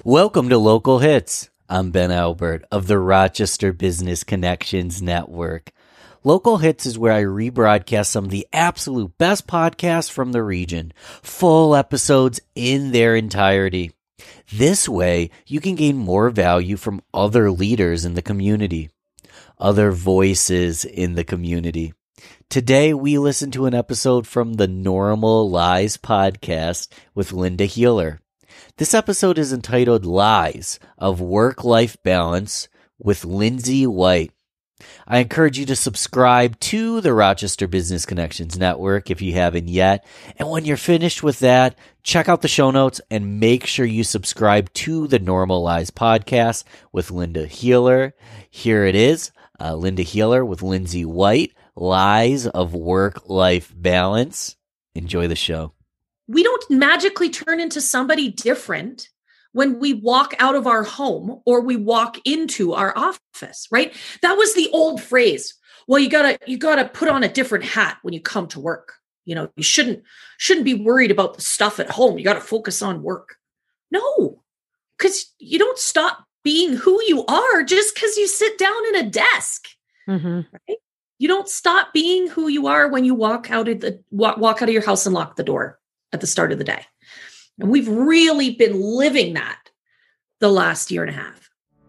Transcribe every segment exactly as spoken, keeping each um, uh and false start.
Welcome to Local Hits. I'm Ben Albert of the Rochester Business Connections Network. Local Hits is where I rebroadcast some of the absolute best podcasts from the region, full episodes in their entirety. This way, you can gain more value from other leaders in the community, other voices in the community. Today, we listen to an episode from the Normal Lies podcast with Linda Healer. This episode is entitled Lies of Work-Life Balance with Lindsay White. I encourage you to subscribe to the Rochester Business Connections Network if you haven't yet. And when you're finished with that, check out the show notes and make sure you subscribe to the Normal Lies podcast with Linda Healer. Here it is, uh, Linda Healer with Lindsay White, Lies of Work-Life Balance. Enjoy the show. We don't magically turn into somebody different when we walk out of our home or we walk into our office, right? That was the old phrase. Well, you gotta, you gotta put on a different hat when you come to work. You know, you shouldn't, shouldn't be worried about the stuff at home. You got to focus on work. No, because you don't stop being who you are just because you sit down in a desk, mm-hmm. right? You don't stop being who you are when you walk out of the, walk, walk out of your house and lock the door at the start of the day. And we've really been living that the last year and a half.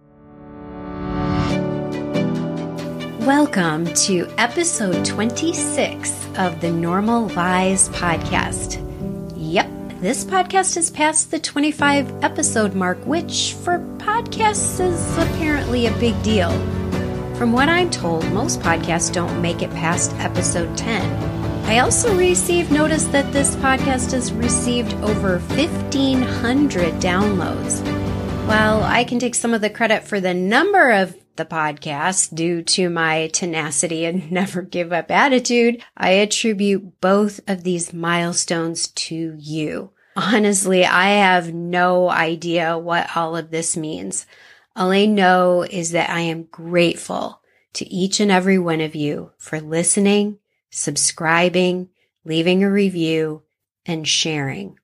Welcome to episode twenty-six of the Normal Lies podcast. Yep, this podcast has passed the twenty-five episode mark, which for podcasts is apparently a big deal. From what I'm told, most podcasts don't make it past episode ten. I also received notice that this podcast has received over fifteen hundred downloads. While I can take some of the credit for the number of the podcast due to my tenacity and never give up attitude, I attribute both of these milestones to you. Honestly, I have no idea what all of this means. All I know is that I am grateful to each and every one of you for listening, subscribing, leaving a review, and sharing.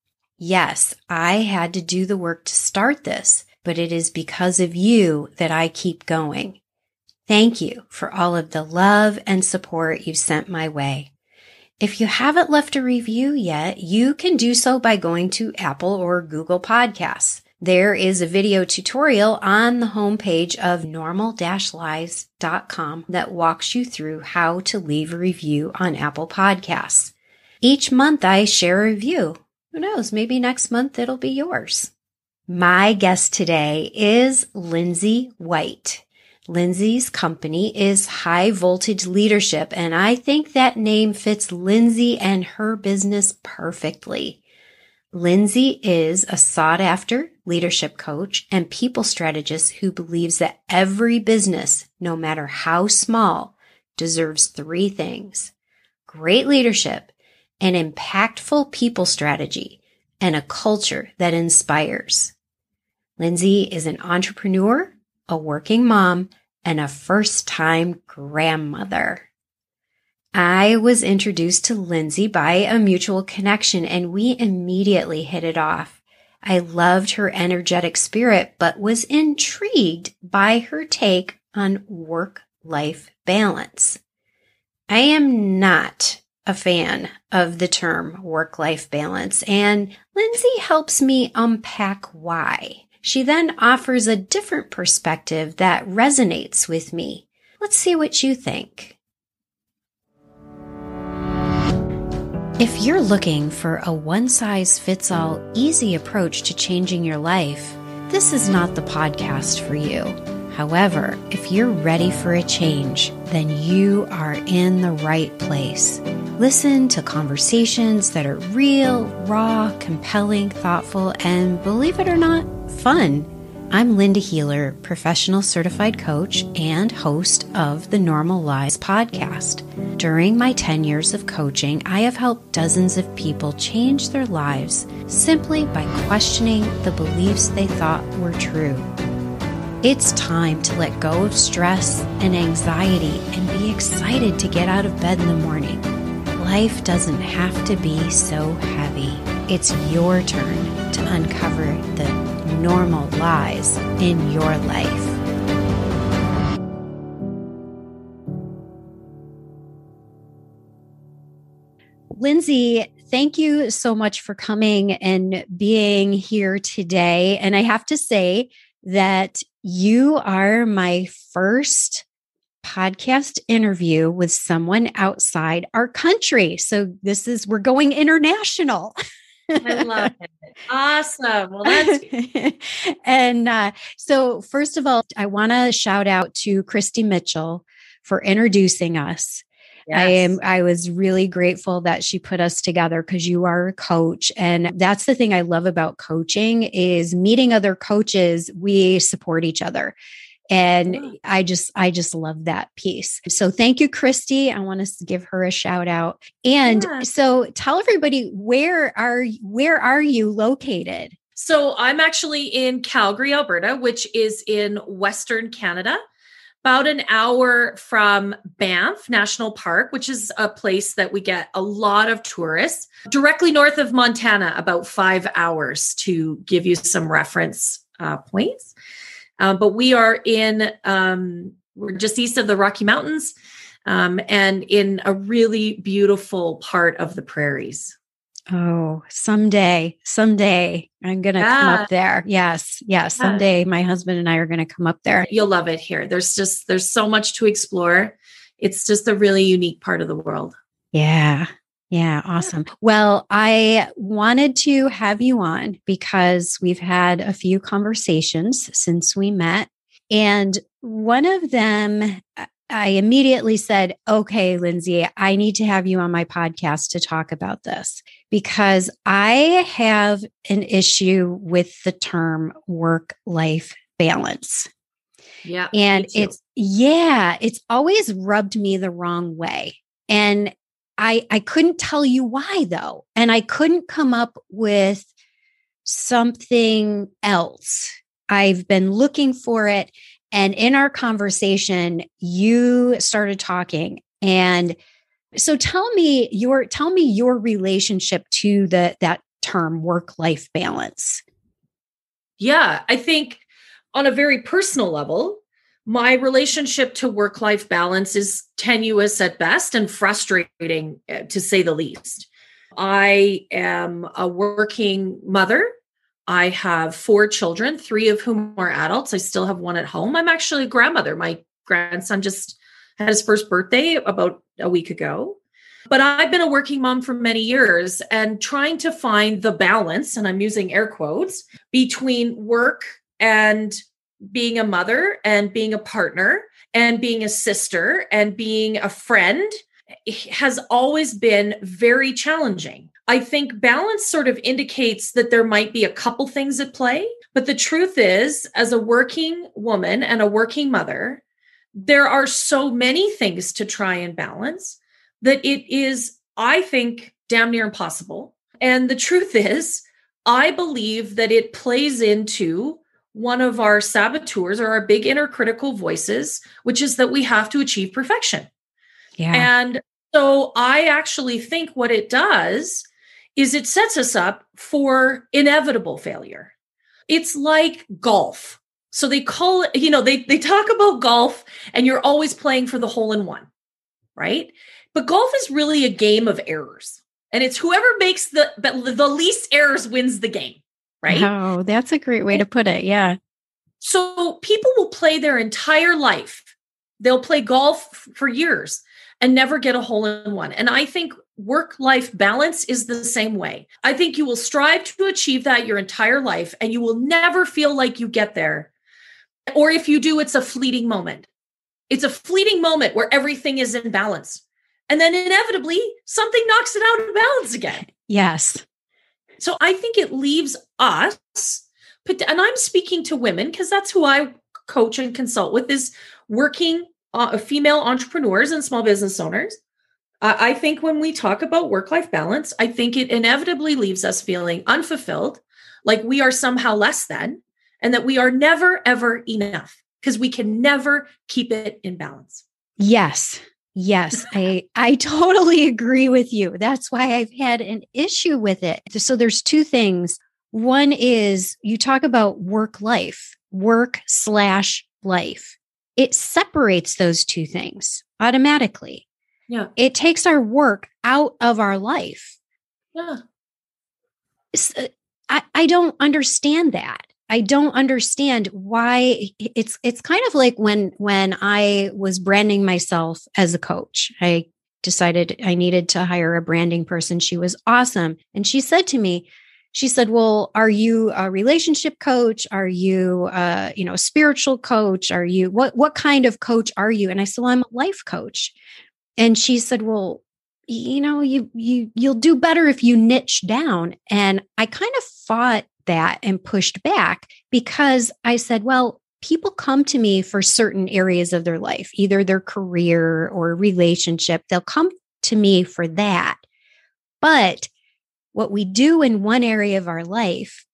Yes, I had to do the work to start this, but it is because of you that I keep going. Thank you for all of the love and support you've sent my way. If you haven't left a review yet, you can do so by going to Apple or Google Podcasts. There is a video tutorial on the homepage of normal dash lies dot com that walks you through how to leave a review on Apple Podcasts. Each month I share a review. Who knows, maybe next month it'll be yours. My guest today is Lindsay White. Lindsay's company is High Voltage Leadership, and I think that name fits Lindsay and her business perfectly. Lindsay is a sought-after leadership coach and people strategist who believes that every business, no matter how small, deserves three things: great leadership, an impactful people strategy, and a culture that inspires. Lindsay is an entrepreneur, a working mom, and a first-time grandmother. I was introduced to Lindsay by a mutual connection, and we immediately hit it off. I loved her energetic spirit, but was intrigued by her take on work-life balance. I am not a fan of the term work-life balance, and Lindsay helps me unpack why. She then offers a different perspective that resonates with me. Let's see what you think. If you're looking for a one-size-fits-all easy approach to changing your life, this is not the podcast for you. However, if you're ready for a change, then you are in the right place. Listen to conversations that are real, raw, compelling, thoughtful, and believe it or not, fun. I'm Linda Healer, professional certified coach and host of the Normal Lies podcast. During my ten years of coaching, I have helped dozens of people change their lives simply by questioning the beliefs they thought were true. It's time to let go of stress and anxiety and be excited to get out of bed in the morning. Life doesn't have to be so heavy. It's your turn to uncover the normal lies in your life. Lindsay, thank you so much for coming and being here today. And I have to say that you are my first podcast interview with someone outside our country. So this is, we're going international. I love it. Awesome. Well, that's and uh, so first of all, I want to shout out to Christy Mitchell for introducing us. Yes. I am, I was really grateful that she put us together because you are a coach. And that's the thing I love about coaching is meeting other coaches. We support each other. And Yeah. I just, I just love that piece. So thank you, Christy. I want to give her a shout out. And Yeah. so tell everybody, where are, where are you located? So I'm actually in Calgary, Alberta, which is in Western Canada, about an hour from Banff National Park, which is a place that we get a lot of tourists. Directly north of Montana, about five hours to give you some reference uh, points. Uh, but we are in, um, we're just east of the Rocky Mountains um, and in a really beautiful part of the prairies. Oh, someday, someday I'm going to Yeah. come up there. Yes. Yes. Someday my husband and I are going to come up there. You'll love it here. There's just, there's so much to explore. It's just a really unique part of the world. Yeah. Yeah. Awesome. Well, I wanted to have you on because we've had a few conversations since we met. And one of them, I immediately said, okay, Lindsay, I need to have you on my podcast to talk about this because I have an issue with the term work-life balance. Yeah. And it's, yeah, it's always rubbed me the wrong way. And I, I couldn't tell you why though. And I couldn't come up with something else. I've been looking for it. And in our conversation, you started talking. And so tell me your, tell me your relationship to the, that term work-life balance. Yeah. I think on a very personal level, my relationship to work-life balance is tenuous at best and frustrating, to say the least. I am a working mother. I have four children, three of whom are adults. I still have one at home. I'm actually a grandmother. My grandson just had his first birthday about a week ago. But I've been a working mom for many years and trying to find the balance, and I'm using air quotes, between work and being a mother and being a partner and being a sister and being a friend has always been very challenging. I think balance sort of indicates that there might be a couple things at play, but the truth is, as a working woman and a working mother, there are so many things to try and balance that it is, I think, damn near impossible. And the truth is, I believe that it plays into one of our saboteurs or our big inner critical voices, which is that we have to achieve perfection. Yeah. And so I actually think what it does is it sets us up for inevitable failure. It's like golf. So they call it, you know, they, they talk about golf and you're always playing for the hole in one, right? But golf is really a game of errors. And it's whoever makes the, the least errors wins the game, right? Oh, that's a great way to put it. Yeah. So people will play their entire life. They'll play golf for years and never get a hole in one. And I think work-life balance is the same way. I think you will strive to achieve that your entire life and you will never feel like you get there. Or if you do, it's a fleeting moment. It's a fleeting moment where everything is in balance. And then inevitably something knocks it out of balance again. Yes. So I think it leaves us, and I'm speaking to women because that's who I coach and consult with, is working uh, female entrepreneurs and small business owners. Uh, I think when we talk about work-life balance, I think it inevitably leaves us feeling unfulfilled, like we are somehow less than, and that we are never, ever enough because we can never keep it in balance. Yes. Yes, I I totally agree with you. That's why I've had an issue with it. So there's two things. One is you talk about work life, work slash life. It separates those two things automatically. Yeah. It takes our work out of our life. Yeah. I, I don't understand that. I don't understand why it's it's kind of like when when I was branding myself as a coach. I decided I needed to hire a branding person. She was awesome. And she said to me, she said, well, are you a relationship coach? Are you uh, you know, a spiritual coach? Are you what what kind of coach are you? And I said, well, I'm a life coach. And she said, well, you know, you you you'll do better if you niche down. And I kind of fought that and pushed back because I said, well, people come to me for certain areas of their life, either their career or relationship. They'll come to me for that. But what we do in one area of our life,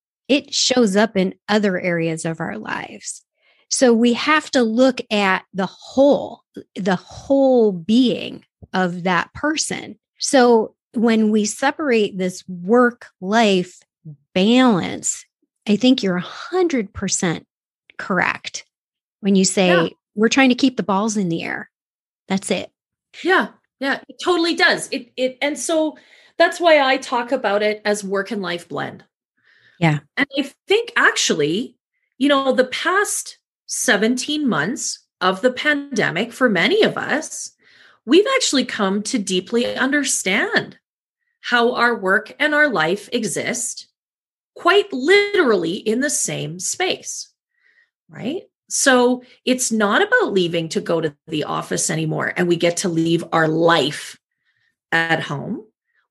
it shows up in other areas of our lives. So we have to look at the whole, the whole being of that person. So when we separate this work-life balance, I think you're one hundred percent correct when you say yeah. we're trying to keep the balls in the air. That's it. Yeah, yeah, it totally does. It it and so that's why I talk about it as work and life blend. Yeah. And I think actually, you know, the past seventeen months of the pandemic for many of us, we've actually come to deeply understand how our work and our life exist quite literally in the same space, right? So it's not about leaving to go to the office anymore and we get to leave our life at home.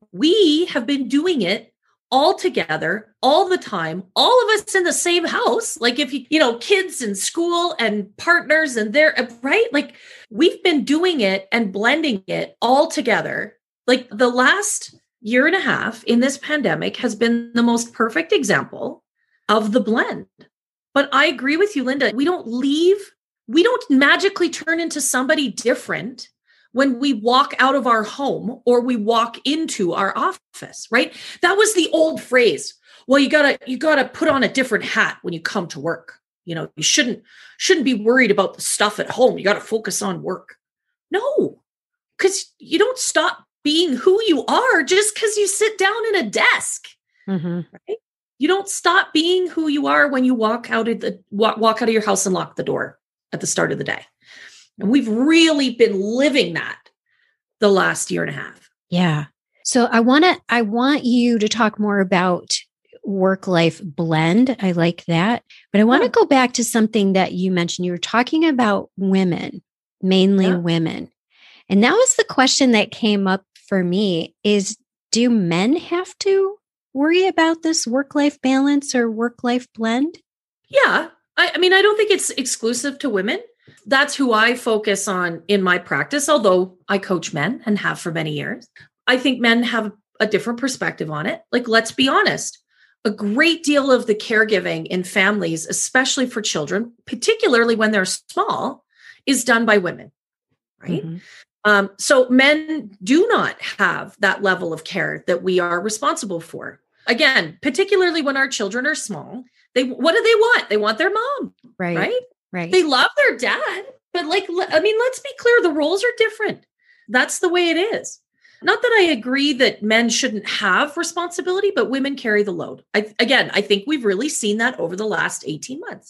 We have been doing it all together, all the time, all of us in the same house. Like if you, you know, kids in school and partners and they're right. Like we've been doing it and blending it all together. Like the last year and a half in this pandemic has been the most perfect example of the blend. But I agree with you, Linda. We don't leave. We don't magically turn into somebody different when we walk out of our home or we walk into our office, right? That was the old phrase. Well, you gotta, you gotta put on a different hat when you come to work. You know, you shouldn't, shouldn't be worried about the stuff at home. You got to focus on work. No, because you don't stop being who you are just because you sit down in a desk, mm-hmm. right? You don't stop being who you are when you walk out of the walk, walk out of your house and lock the door at the start of the day. And we've really been living that the last year and a half. Yeah. So I want to, I want you to talk more about work-life blend. I like that. But I want to yeah. go back to something that you mentioned. You were talking about women, mainly yeah. women. And that was the question that came up for me is, do men have to worry about this work-life balance or work-life blend? Yeah. I, I mean, I don't think it's exclusive to women. That's who I focus on in my practice, although I coach men and have for many years. I think men have a different perspective on it. Like, let's be honest, a great deal of the caregiving in families, especially for children, particularly when they're small, is done by women, right? Mm-hmm. Um, so men do not have that level of care that we are responsible for. Again, particularly when our children are small, they what do they want? They want their mom, right? Right? Right. They love their dad, but like, I mean, let's be clear, the roles are different. That's the way it is. Not that I agree that men shouldn't have responsibility, but women carry the load. I, again, I think we've really seen that over the last eighteen months.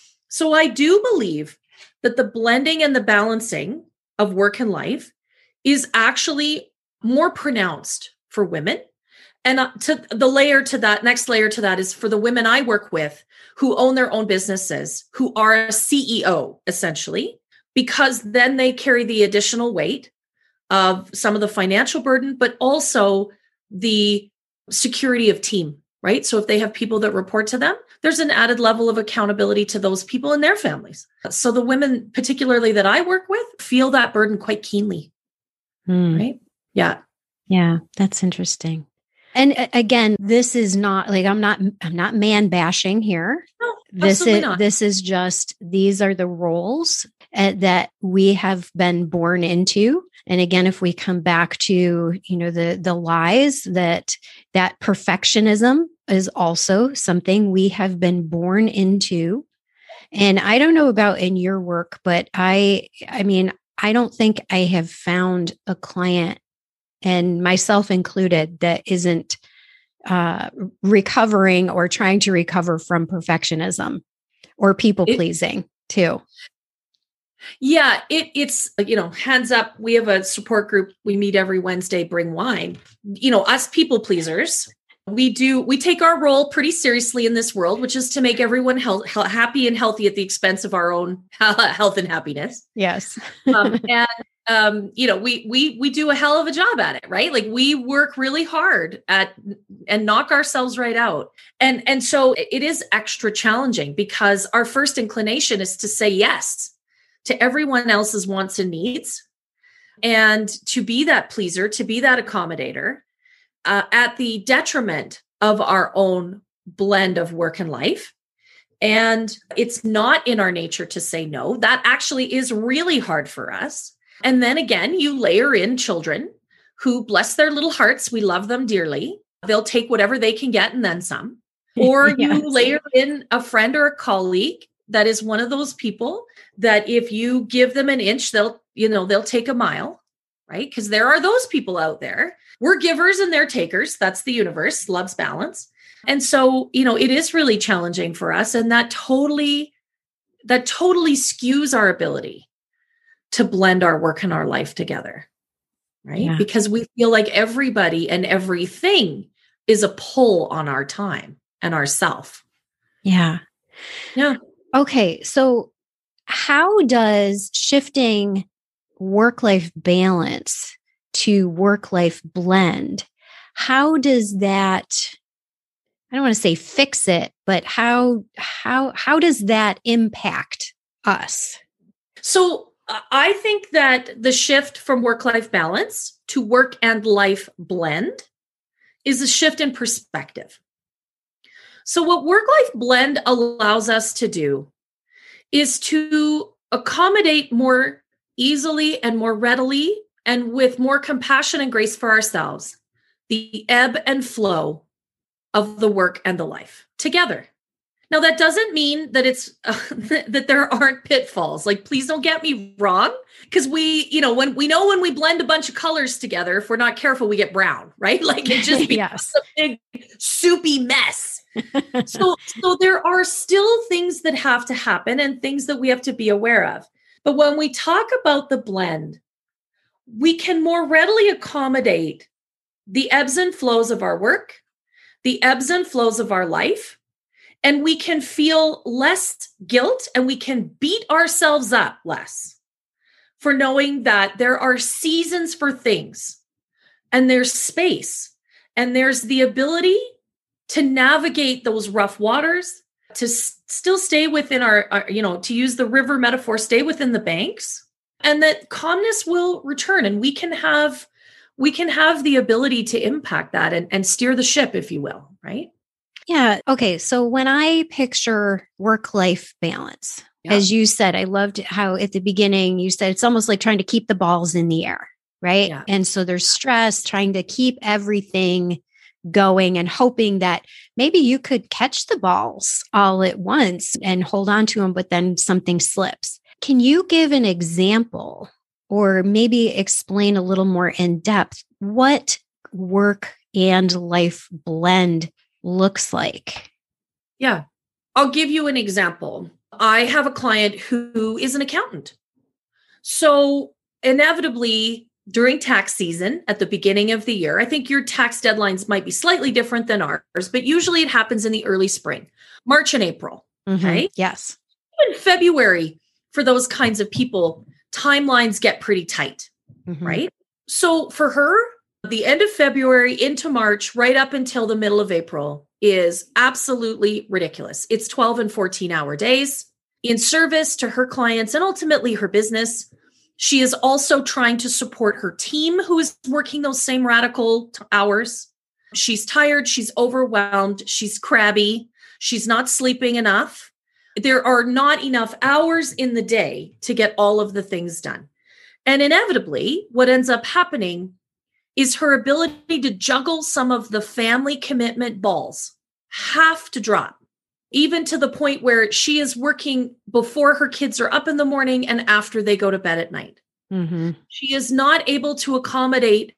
So I do believe that the blending and the balancing of work and life is actually more pronounced for women. And to the layer to that, next layer to that is for the women I work with who own their own businesses, who are a C E O essentially, because then they carry the additional weight of some of the financial burden, but also the security of team, right? So if they have people that report to them, there's an added level of accountability to those people and their families. So the women, particularly that I work with, feel that burden quite keenly, mm. right? Yeah. Yeah, that's interesting. And uh, again, this is not like, I'm not, I'm not man bashing here. No, this absolutely is, not. This is just, these are the roles. uh, that we have been born into. And again, if we come back to, you know, the the lies that that perfectionism is also something we have been born into. And I don't know about in your work, but I I mean, I don't think I have found a client, and myself included, that isn't uh, recovering or trying to recover from perfectionism or people pleasing too. Yeah, it, it's, you know, hands up. We have a support group. We meet every Wednesday, bring wine. You know, us people pleasers, we do, we take our role pretty seriously in this world, which is to make everyone health, happy and healthy at the expense of our own health and happiness. Yes. um, and, um, you know, we, we, we do a hell of a job at it, right? Like we work really hard at and knock ourselves right out. And, and so it is extra challenging because our first inclination is to say yes to everyone else's wants and needs, and to be that pleaser, to be that accommodator, uh, at the detriment of our own blend of work and life. And it's not in our nature to say no. That actually is really hard for us. And then again, you layer in children who, bless their little hearts, we love them dearly. They'll take whatever they can get and then some. Or yes. You layer in a friend or a colleague that is one of those people that if you give them an inch, they'll, you know, they'll take a mile, right? Because there are those people out there. We're givers and they're takers. That's the universe, loves balance. And so, you know, it is really challenging for us. And that totally, that totally skews our ability to blend our work and our life together, right? Yeah. Because we feel like everybody and everything is a pull on our time and our self. Yeah. Yeah. Okay. So how does shifting work-life balance to work-life blend, how does that, I don't want to say fix it, but how, how, how does that impact us? So uh, I think that the shift from work-life balance to work and life blend is a shift in perspective. So what work-life blend allows us to do is to accommodate more easily and more readily and with more compassion and grace for ourselves the ebb and flow of the work and the life together. Now, that doesn't mean that it's uh, that there aren't pitfalls. Like, please don't get me wrong, because we, you know, when we know when we blend a bunch of colors together, if we're not careful, we get brown, right? Like it just becomes yes. a big soupy mess. so, so there are still things that have to happen and things that we have to be aware of. But when we talk about the blend, we can more readily accommodate the ebbs and flows of our work, the ebbs and flows of our life. And we can feel less guilt and we can beat ourselves up less for knowing that there are seasons for things and there's space and there's the ability to navigate those rough waters, to s- still stay within our, our, you know, to use the river metaphor, stay within the banks, and that calmness will return and we can have, we can have the ability to impact that and, and steer the ship, if you will, right? Yeah. Okay. So when I picture work-life balance, yeah. as you said, I loved how at the beginning you said it's almost like trying to keep the balls in the air, right? Yeah. And so there's stress trying to keep everything going and hoping that maybe you could catch the balls all at once and hold on to them, but then something slips. Can you give an example or maybe explain a little more in depth what work and life blend looks like? Yeah. I'll give you an example. I have a client who is an accountant. So inevitably during tax season at the beginning of the year, I think your tax deadlines might be slightly different than ours, but usually it happens in the early spring, March and April. Mm-hmm. Okay. Yes. In February, for those kinds of people, timelines get pretty tight, mm-hmm. right? So for her, the end of February into March, right up until the middle of April is absolutely ridiculous. It's twelve and fourteen hour days in service to her clients and ultimately her business. She is also trying to support her team who is working those same radical t- hours. She's tired. She's overwhelmed. She's crabby. She's not sleeping enough. there are not enough hours in the day to get all of the things done. And inevitably, what ends up happening is her ability to juggle some of the family commitment balls have to drop, even to the point where she is working before her kids are up in the morning and after they go to bed at night. Mm-hmm. She is not able to accommodate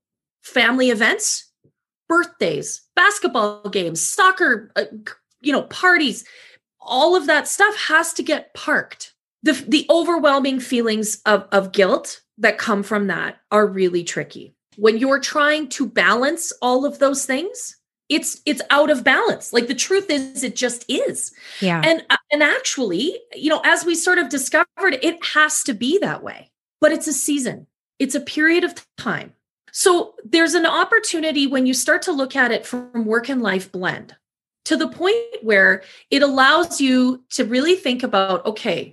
family events, birthdays, basketball games, soccer, uh, you know, parties. All of that stuff has to get parked. The, the overwhelming feelings of, of guilt that come from that are really tricky. When you're trying to balance all of those things, it's it's out of balance. Like the truth is, it just is. Yeah. And, and actually, you know, as we sort of discovered, it has to be that way. But it's a season. It's a period of time. So there's an opportunity when you start to look at it from work and life blend to the point where it allows you to really think about, okay,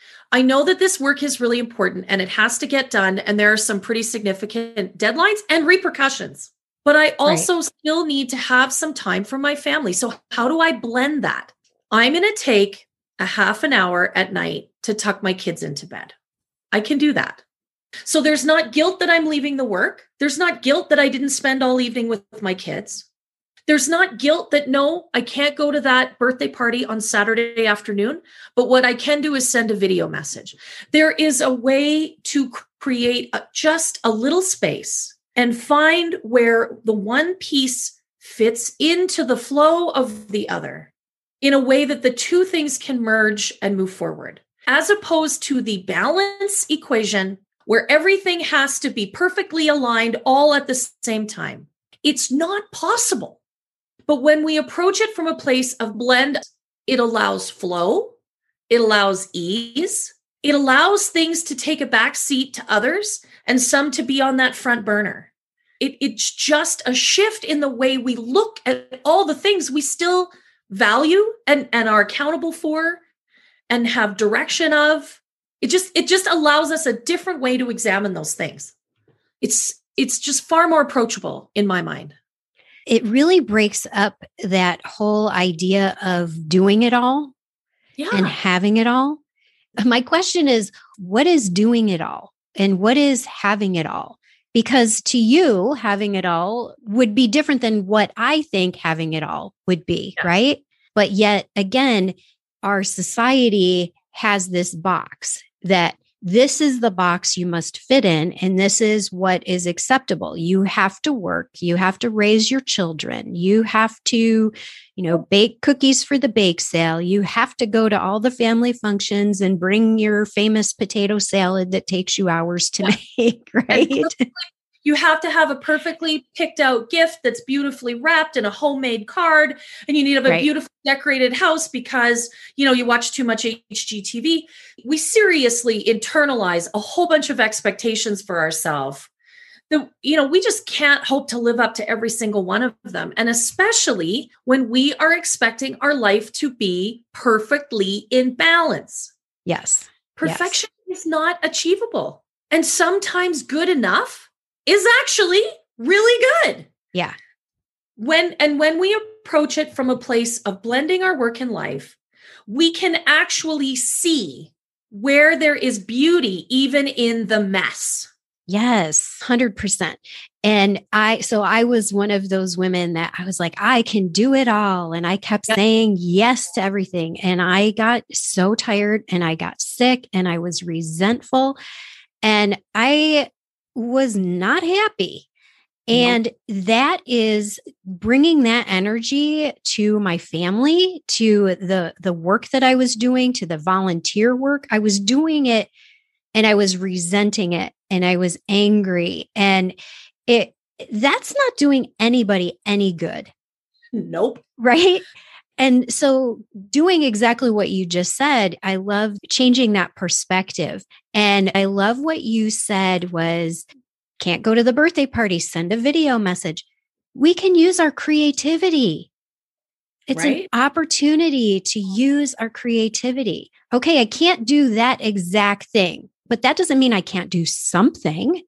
I know that this work is really important and it has to get done. And there are some pretty significant deadlines and repercussions, but I also right. still need to have some time for my family. So how do I blend that? I'm going to take a half an hour at night to tuck my kids into bed. I can do that. So there's not guilt that I'm leaving the work. There's not guilt that I didn't spend all evening with my kids. There's not guilt that, no, I can't go to that birthday party on Saturday afternoon, but what I can do is send a video message. There is a way to create a, just a little space and find where the one piece fits into the flow of the other in a way that the two things can merge and move forward, as opposed to the balance equation where everything has to be perfectly aligned all at the same time. It's not possible. But when we approach it from a place of blend, it allows flow, it allows ease, it allows things to take a back seat to others and some to be on that front burner. It, it's just a shift in the way we look at all the things we still value and, and are accountable for and have direction of. It just, it just allows us a different way to examine those things. It's, it's just far more approachable in my mind. It really breaks up that whole idea of doing it all yeah. and having it all. My question is, what is doing it all and what is having it all? Because to you, having it all would be different than what I think having it all would be, yeah. right? But yet again, our society has this box that this is the box you must fit in, and this is what is acceptable. You have to work. You have to raise your children. You have to, you know, bake cookies for the bake sale. You have to go to all the family functions and bring your famous potato salad that takes you hours to yeah. make, right? You have to have a perfectly picked out gift that's beautifully wrapped in a homemade card. And you need to have a right. beautifully decorated house because, you know, you watch too much H G T V. We seriously internalize a whole bunch of expectations for ourselves that, you know, we just can't hope to live up to every single one of them. And especially when we are expecting our life to be perfectly in balance. Yes. Perfection yes. is not achievable. And sometimes good enough is actually really good. Yeah. When and when we approach it from a place of blending our work and life, we can actually see where there is beauty even in the mess. Yes, one hundred percent. And I, so I was one of those women that I was like, I can do it all. And I kept yeah. saying yes to everything. And I got so tired and I got sick and I was resentful and I was not happy. And nope. that is bringing that energy to my family, to the, the work that I was doing, to the volunteer work. I was doing it and I was resenting it and I was angry, and it, that's not doing anybody any good. Nope. Right. And so doing exactly what you just said, I love changing that perspective. And I love what you said was, can't go to the birthday party, send a video message. We can use our creativity. It's right? an opportunity to use our creativity. Okay, I can't do that exact thing, but that doesn't mean I can't do something.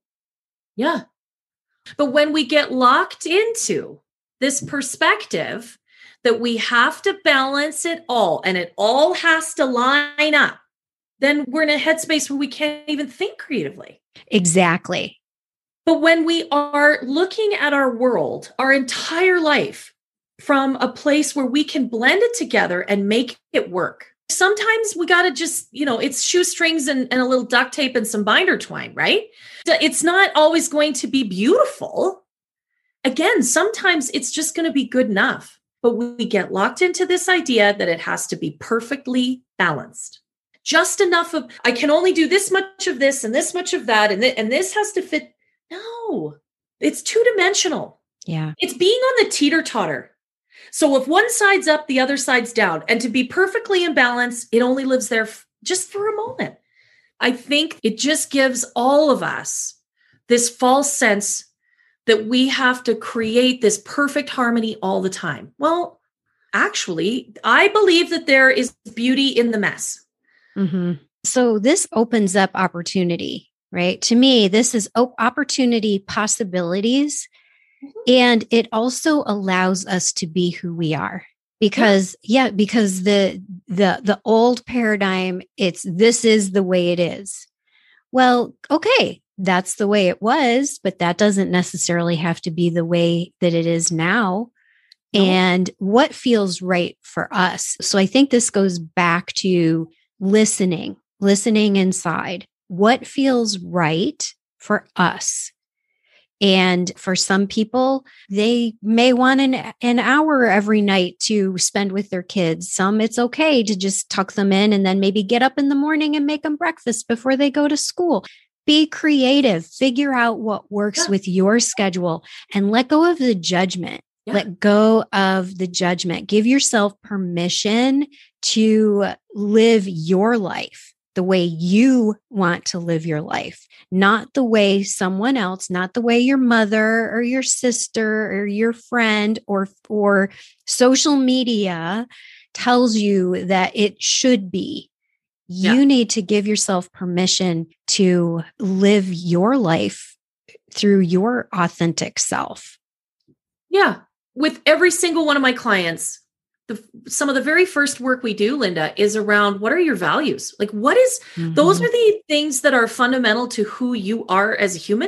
Yeah. But when we get locked into this perspective that we have to balance it all and it all has to line up, then we're in a headspace where we can't even think creatively. Exactly. But when we are looking at our world, our entire life, from a place where we can blend it together and make it work. Sometimes we got to just, you know, it's shoestrings and, and a little duct tape and some binder twine, right? It's not always going to be beautiful. Again, sometimes it's just going to be good enough. But we get locked into this idea that it has to be perfectly balanced. Just enough of, I can only do this much of this and this much of that. And, th- and this has to fit. No, it's two-dimensional. Yeah. It's being on the teeter-totter. So if one side's up, the other side's down. And to be perfectly in balance, it only lives there f- just for a moment. I think it just gives all of us this false sense that we have to create this perfect harmony all the time. Well, actually, I believe that there is beauty in the mess. Mm-hmm. So this opens up opportunity, right? To me, this is op- opportunity possibilities. And it also allows us to be who we are because, yeah, yeah because the, the, the old paradigm, it's, this is the way it is. Well, okay, that's the way it was, but that doesn't necessarily have to be the way that it is now. No. And what feels right for us. So I think this goes back to listening, listening inside. What feels right for us? And for some people, they may want an, an hour every night to spend with their kids. Some, it's okay to just tuck them in and then maybe get up in the morning and make them breakfast before they go to school. Be creative, figure out what works yeah. with your schedule and let go of the judgment. Yeah. Let go of the judgment. Give yourself permission to live your life the way you want to live your life, not the way someone else, not the way your mother or your sister or your friend or, or social media tells you that it should be. You yeah. need to give yourself permission to live your life through your authentic self. Yeah. With every single one of my clients, The, some of the very first work we do, Linda, is around what are your values? Like what is, mm-hmm. those are the things that are fundamental to who you are as a human.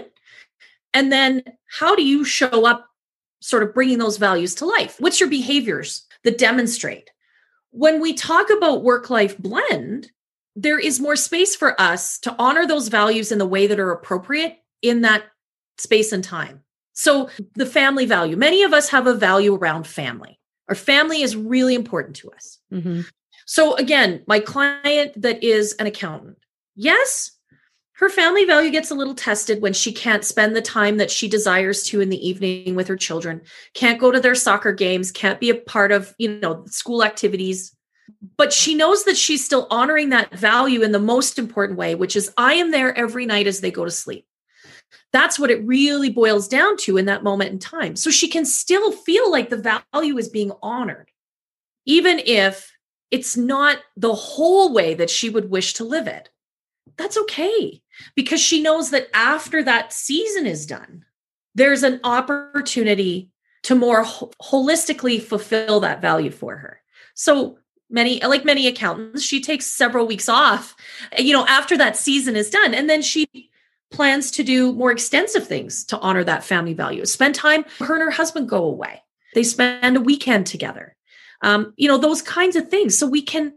And then how do you show up sort of bringing those values to life? What's your behaviors that demonstrate? When we talk about work-life blend, there is more space for us to honor those values in the way that are appropriate in that space and time. So the family value, many of us have a value around family. Our family is really important to us. Mm-hmm. So again, my client that is an accountant, yes, her family value gets a little tested when she can't spend the time that she desires to in the evening with her children, can't go to their soccer games, can't be a part of, you know, school activities. But she knows that she's still honoring that value in the most important way, which is I am there every night as they go to sleep. That's what it really boils down to in that moment in time. So she can still feel like the value is being honored, even if it's not the whole way that she would wish to live it. That's okay, because she knows that after that season is done, there's an opportunity to more ho- holistically fulfill that value for her. So many, like many accountants, she takes several weeks off, you know, after that season is done. And then she plans to do more extensive things to honor that family value. Spend time, her and her husband go away. They spend a weekend together. Um, you know, those kinds of things. So we can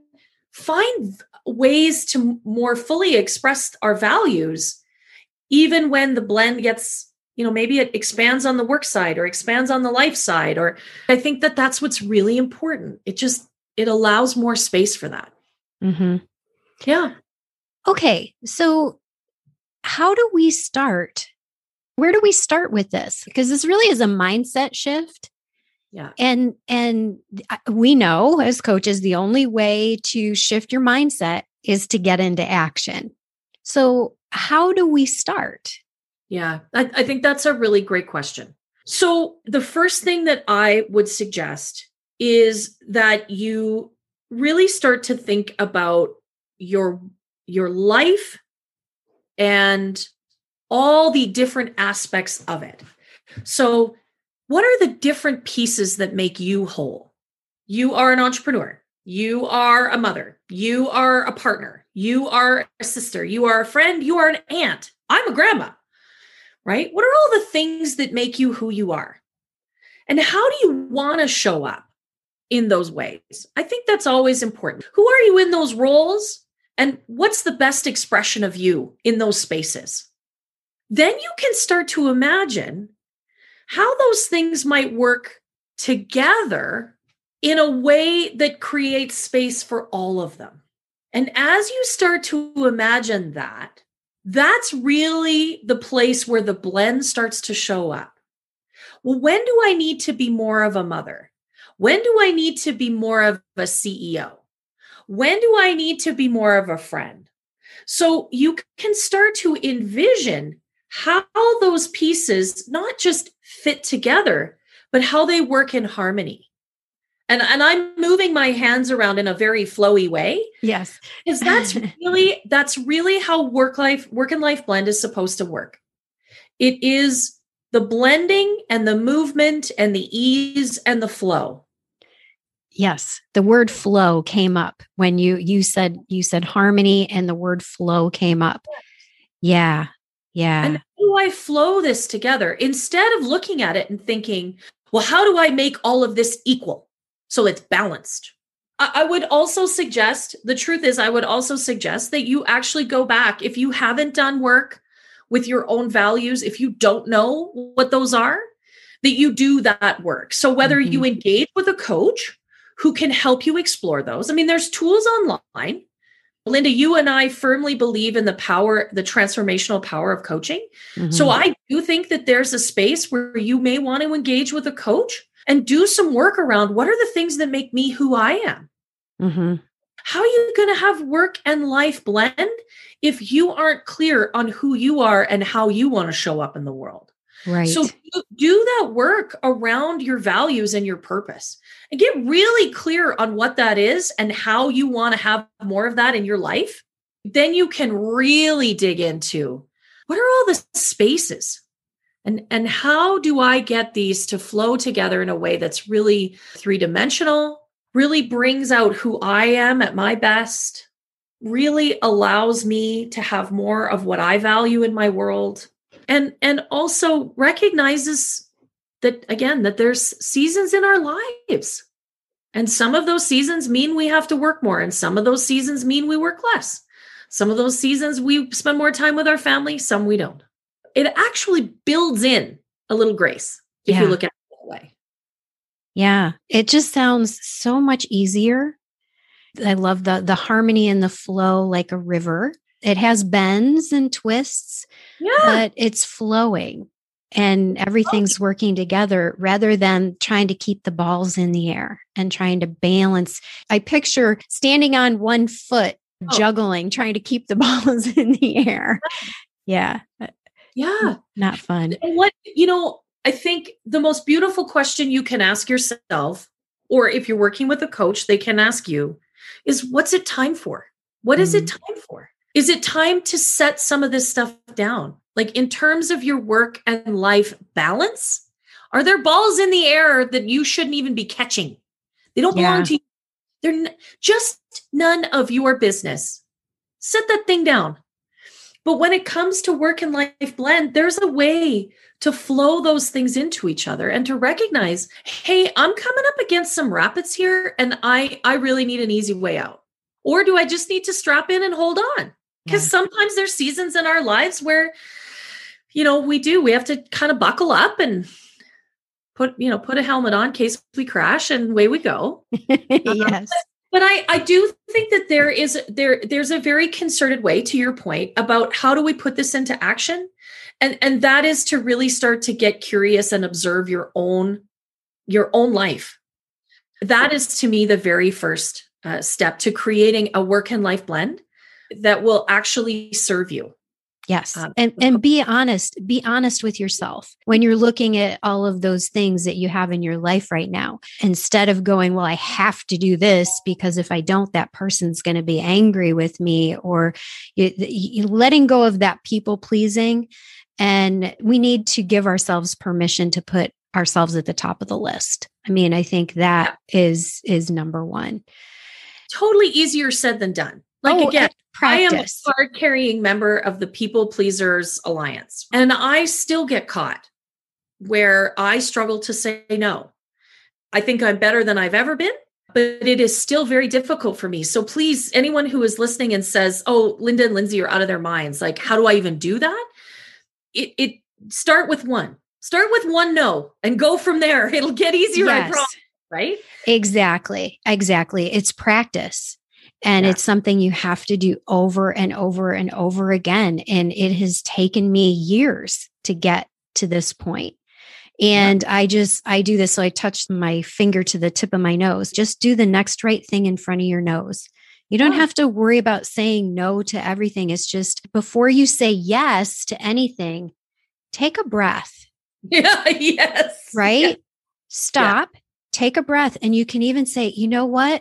find ways to more fully express our values, even when the blend gets, you know, maybe it expands on the work side or expands on the life side. Or I think that that's what's really important. It just, it allows more space for that. Mm-hmm. Yeah. Okay. So how do we start? Where do we start with this? Because this really is a mindset shift. Yeah. And and we know as coaches, the only way to shift your mindset is to get into action. So how do we start? Yeah, I, I think that's a really great question. So the first thing that I would suggest is that you really start to think about your, your life and all the different aspects of it. So what are the different pieces that make you whole? You are an entrepreneur. You are a mother. You are a partner. You are a sister. You are a friend. You are an aunt. I'm a grandma, right? What are all the things that make you who you are? And how do you want to show up in those ways? I think that's always important. Who are you in those roles? And what's the best expression of you in those spaces? Then you can start to imagine how those things might work together in a way that creates space for all of them. And as you start to imagine that, that's really the place where the blend starts to show up. Well, when do I need to be more of a mother? When do I need to be more of a C E O? When do I need to be more of a friend? So you can start to envision how those pieces not just fit together, but how they work in harmony. And, and I'm moving my hands around in a very flowy way. Yes. Because that's really, that's really how work life, work and life blend is supposed to work. It is the blending and the movement and the ease and the flow. Yes. The word flow came up when you, you said, you said harmony, and the word flow came up. Yeah. Yeah. And how do I flow this together instead of looking at it and thinking, well, how do I make all of this equal so it's balanced? I, I would also suggest, the truth is, I would also suggest that you actually go back. If you haven't done work with your own values, if you don't know what those are, that you do that work. So whether mm-hmm. you engage with a coach who can help you explore those. I mean, there's tools online. Linda, you and I firmly believe in the power, the transformational power of coaching. Mm-hmm. So I do think that there's a space where you may want to engage with a coach and do some work around what are the things that make me who I am. Mm-hmm. How are you going to have work and life blend if you aren't clear on who you are and how you want to show up in the world? Right. So do, do that work around your values and your purpose, and get really clear on what that is and how you want to have more of that in your life. Then you can really dig into what are all the spaces and, and how do I get these to flow together in a way that's really three-dimensional, really brings out who I am at my best, really allows me to have more of what I value in my world. And, and also recognizes that, again, that there's seasons in our lives. And some of those seasons mean we have to work more. And some of those seasons mean we work less. Some of those seasons we spend more time with our family. Some we don't. It actually builds in a little grace if yeah. you look at it that way. Yeah. It just sounds so much easier. I love the, the harmony and the flow like a river. It has bends and twists, yeah. but it's flowing and everything's working together rather than trying to keep the balls in the air and trying to balance. I picture standing on one foot, oh. juggling, trying to keep the balls in the air. Yeah. Yeah. Not fun. And what, you know, I think the most beautiful question you can ask yourself, or if you're working with a coach, they can ask you, is what's it time for? What mm. is it time for? Is it time to set some of this stuff down? Like in terms of your work and life balance, are there balls in the air that you shouldn't even be catching? They don't belong yeah. to you. They're n- just none of your business. Set that thing down. But when it comes to work and life blend, there's a way to flow those things into each other and to recognize, hey, I'm coming up against some rapids here and I, I really need an easy way out. Or do I just need to strap in and hold on? Because yeah. sometimes there's seasons in our lives where, you know, we do, we have to kind of buckle up and put, you know, put a helmet on in case we crash and away we go. Yes. Um, but I, I do think that there is, there, there's a very concerted way, to your point, about how do we put this into action? And, and that is to really start to get curious and observe your own, your own life. That is, to me, the very first uh, step to creating a work and life blend that will actually serve you. Yes. Um, and, and be honest, be honest with yourself when you're looking at all of those things that you have in your life right now, instead of going, well, I have to do this because if I don't, that person's going to be angry with me, or you, you, letting go of that people pleasing. And we need to give ourselves permission to put ourselves at the top of the list. I mean, I think that yeah. is is number one. Totally easier said than done. Like oh, again, practice. I am a card-carrying member of the People Pleasers Alliance, and I still get caught where I struggle to say no. I think I'm better than I've ever been, but it is still very difficult for me. So please, anyone who is listening and says, oh, Linda and Lindsay are out of their minds, like, how do I even do that? It, it start with one. Start with one no and go from there. It'll get easier, yes. I promise, right? Exactly. Exactly. It's practice. And yeah. it's something you have to do over and over and over again. And it has taken me years to get to this point. And yeah. I just, I do this. So I touch my finger to the tip of my nose. Just do the next right thing in front of your nose. You don't yeah. have to worry about saying no to everything. It's just before you say yes to anything, take a breath. Yeah. Yes. Right? Yeah. Stop, yeah. take a breath. And you can even say, you know what?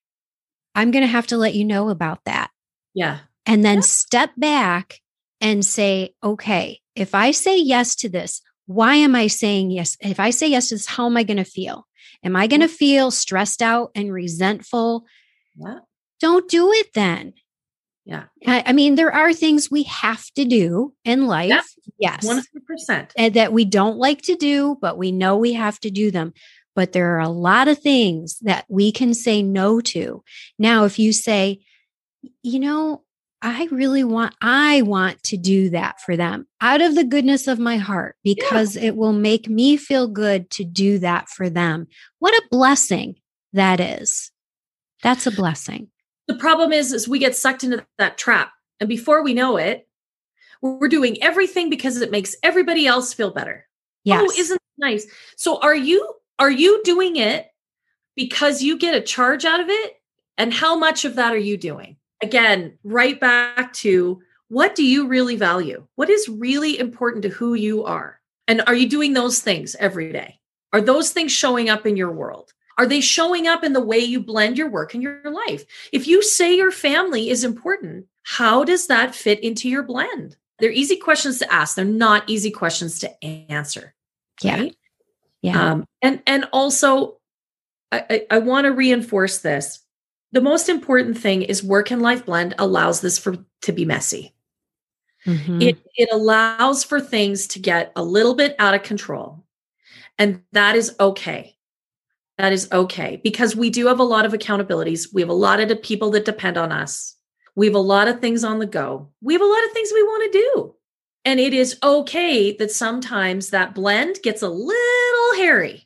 I'm going to have to let you know about that. Yeah. And then yeah. step back and say, okay, if I say yes to this, why am I saying yes? If I say yes to this, how am I going to feel? Am I going to feel stressed out and resentful? Yeah. Don't do it then. Yeah. I, I mean, there are things we have to do in life. Yeah. Yes. one hundred percent. And that we don't like to do, but we know we have to do them. But there are a lot of things that we can say no to. Now, if you say, you know, I really want, I want to do that for them out of the goodness of my heart, because yeah. it will make me feel good to do that for them. What a blessing that is. That's a blessing. The problem is, is we get sucked into that trap. And before we know it, we're doing everything because it makes everybody else feel better. Yes. Oh, isn't that nice? So are you, are you doing it because you get a charge out of it? And how much of that are you doing? Again, right back to, what do you really value? What is really important to who you are? And are you doing those things every day? Are those things showing up in your world? Are they showing up in the way you blend your work and your life? If you say your family is important, how does that fit into your blend? They're easy questions to ask. They're not easy questions to answer. Yeah. Right? Yeah. Um, and, and also, I, I, I want to reinforce this. The most important thing is work and life blend allows this for to be messy. Mm-hmm. It, it allows for things to get a little bit out of control. And that is okay. That is okay. Because we do have a lot of accountabilities. We have a lot of people that depend on us. We have a lot of things on the go. We have a lot of things we want to do. And it is okay that sometimes that blend gets a little hairy.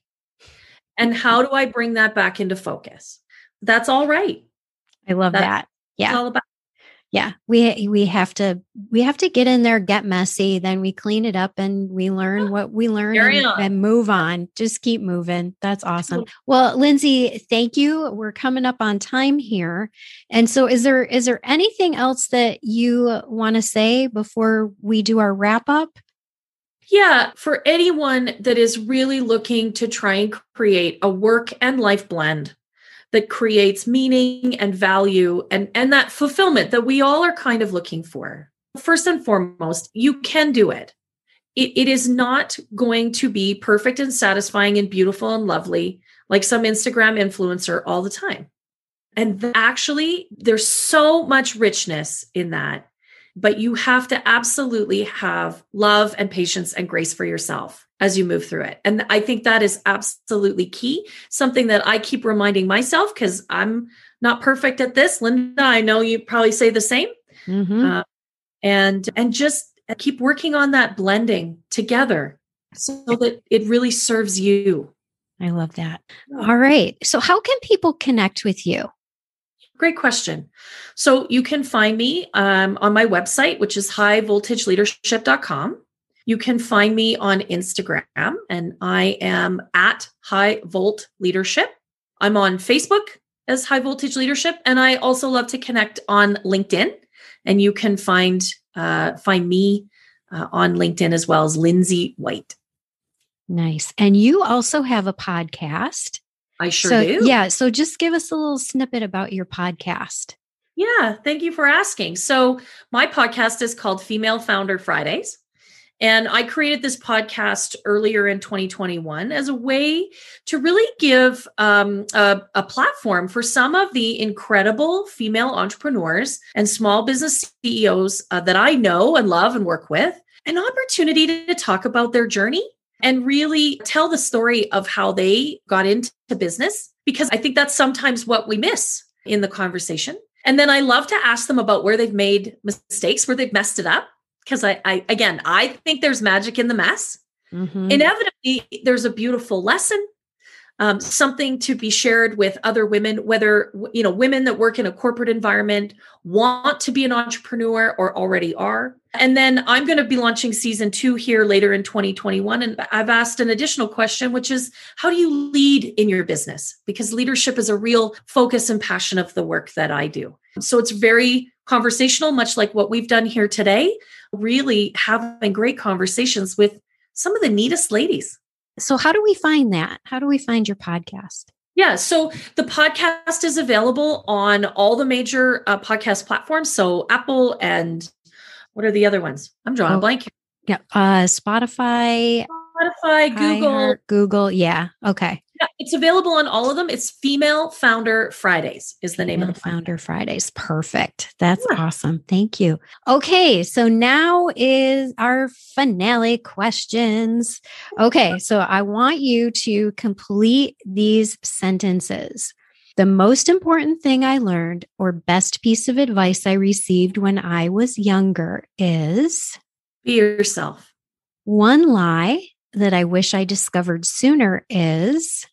And how do I bring that back into focus? That's all right. I love That's that. Yeah. all about. Yeah. We, we have to, we have to get in there, get messy, then we clean it up and we learn what we learn and, and move on. Just keep moving. That's awesome. Well, Lindsay, thank you. We're coming up on time here. And so is there, is there anything else that you want to say before we do our wrap up? Yeah. For anyone that is really looking to try and create a work and life blend that creates meaning and value and, and that fulfillment that we all are kind of looking for. First and foremost, you can do it. It, it is not going to be perfect and satisfying and beautiful and lovely like some Instagram influencer all the time. And th- actually, there's so much richness in that, but you have to absolutely have love and patience and grace for yourself as you move through it. And I think that is absolutely key. Something that I keep reminding myself because I'm not perfect at this. Linda, I know you probably say the same. Mm-hmm. Uh, and, and just keep working on that blending together so that it really serves you. I love that. All right. So how can people connect with you? Great question. So you can find me um, on my website, which is high voltage leadership dot com. You can find me on Instagram, and I am at High Volt Leadership. I'm on Facebook as High Voltage Leadership, and I also love to connect on LinkedIn. And you can find uh, find me uh, on LinkedIn as well as Lindsay White. Nice. And you also have a podcast. I sure so, do. Yeah. So just give us a little snippet about your podcast. Yeah. Thank you for asking. So my podcast is called Female Founder Fridays. And I created this podcast earlier in twenty twenty-one as a way to really give um, a, a platform for some of the incredible female entrepreneurs and small business C E Os uh, that I know and love and work with, an opportunity to talk about their journey and really tell the story of how they got into business, because I think that's sometimes what we miss in the conversation. And then I love to ask them about where they've made mistakes, where they've messed it up. Because I, I, again, I think there's magic in the mess. Mm-hmm. Inevitably, there's a beautiful lesson, um, something to be shared with other women, whether, you know, women that work in a corporate environment, want to be an entrepreneur or already are. And then I'm going to be launching season two here later in twenty twenty-one. And I've asked an additional question, which is, how do you lead in your business? Because leadership is a real focus and passion of the work that I do. So it's very conversational, much like what we've done here today, really having great conversations with some of the neatest ladies. So how do we find that? How do we find your podcast? Yeah, so the podcast is available on all the major uh, podcast platforms. So Apple and what are the other ones? I'm drawing oh, a blank here. Yeah, uh, Spotify. Spotify, Google. iHeart, Google, yeah, okay. Yeah, it's available on all of them. It's Female Founder Fridays is the name Female of the Founder podcast. Fridays. Perfect. That's yeah. awesome. Thank you. Okay, so now is our finale questions. Okay, so I want you to complete these sentences. The most important thing I learned or best piece of advice I received when I was younger is... Be yourself. One lie that I wish I discovered sooner is...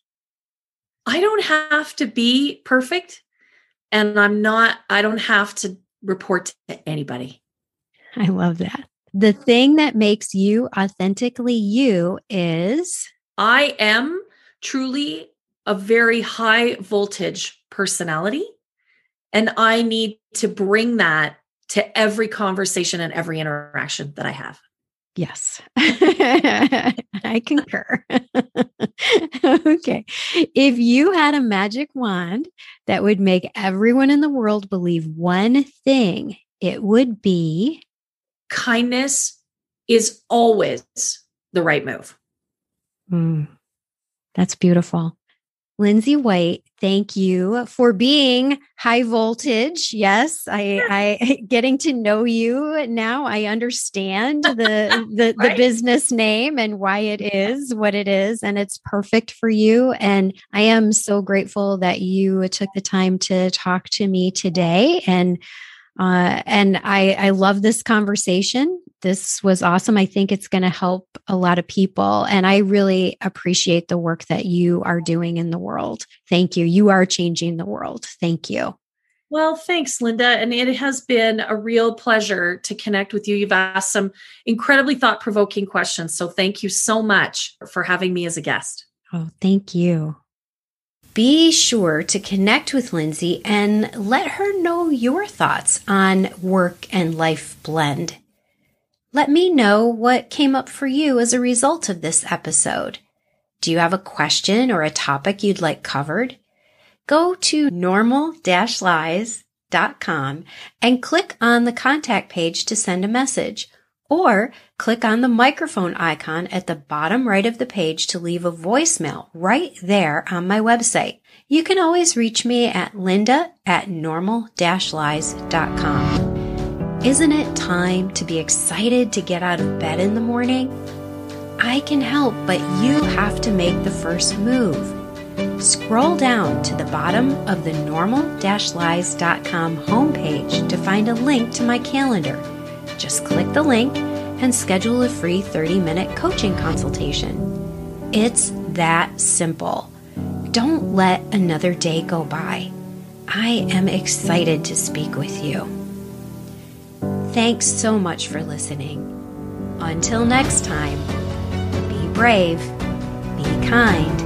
I don't have to be perfect, and I'm not, I don't have to report to anybody. I love that. The thing that makes you authentically you is... I am truly a very high voltage personality, and I need to bring that to every conversation and every interaction that I have. Yes, I concur. Okay. If you had a magic wand that would make everyone in the world believe one thing, it would be... Kindness is always the right move. Mm, that's beautiful. Lindsay White, thank you for being high voltage. Yes, I, I getting to know you now. I understand the the, right? the business name and why it is what it is, and it's perfect for you. And I am so grateful that you took the time to talk to me today. And uh, and I, I love this conversation. This was awesome. I think it's going to help a lot of people. And I really appreciate the work that you are doing in the world. Thank you. You are changing the world. Thank you. Well, thanks, Linda. And it has been a real pleasure to connect with you. You've asked some incredibly thought-provoking questions. So thank you so much for having me as a guest. Oh, thank you. Be sure to connect with Lindsay and let her know your thoughts on work and life blend. Let me know what came up for you as a result of this episode. Do you have a question or a topic you'd like covered? Go to normal dash lies dot com and click on the contact page to send a message, or click on the microphone icon at the bottom right of the page to leave a voicemail right there on my website. You can always reach me at linda at normal dash lies dot com. Isn't it time to be excited to get out of bed in the morning? I can help, but you have to make the first move. Scroll down to the bottom of the normal dash lies dot com homepage to find a link to my calendar. Just click the link and schedule a free thirty-minute coaching consultation. It's that simple. Don't let another day go by. I am excited to speak with you. Thanks so much for listening. Until next time, be brave, be kind,